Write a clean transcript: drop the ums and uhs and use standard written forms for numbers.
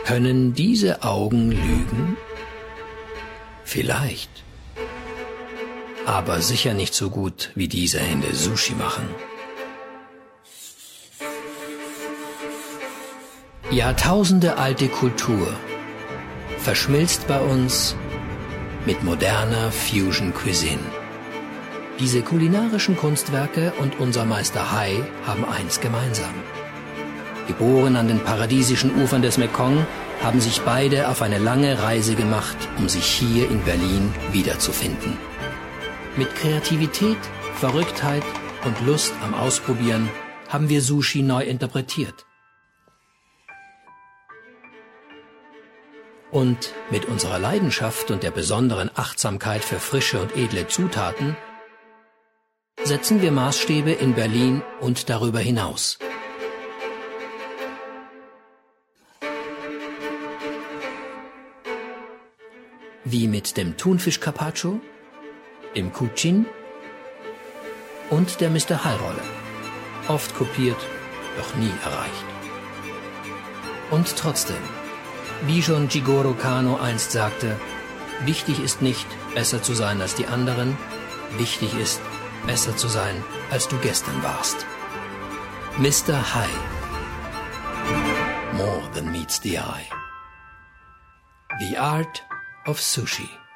Können diese Augen lügen? Vielleicht. Aber sicher nicht so gut, wie diese Hände Sushi machen. Jahrtausende alte Kultur verschmilzt bei uns mit moderner Fusion Cuisine. Diese kulinarischen Kunstwerke und unser Meister Hai haben eins gemeinsam. Geboren an den paradiesischen Ufern des Mekong, haben sich beide auf eine lange Reise gemacht, um sich hier in Berlin wiederzufinden. Mit Kreativität, Verrücktheit und Lust am Ausprobieren haben wir Sushi neu interpretiert. Und mit unserer Leidenschaft und der besonderen Achtsamkeit für frische und edle Zutaten setzen wir Maßstäbe in Berlin und darüber hinaus. Wie mit dem Thunfisch Carpaccio, dem Kuchin und der Mr. Hai-Rolle. Oft kopiert, doch nie erreicht. Und trotzdem, wie schon Jigoro Kano einst sagte, wichtig ist nicht, besser zu sein als die anderen, wichtig ist, besser zu sein, als du gestern warst. Mr. Hai. More than meets the eye. The art of sushi.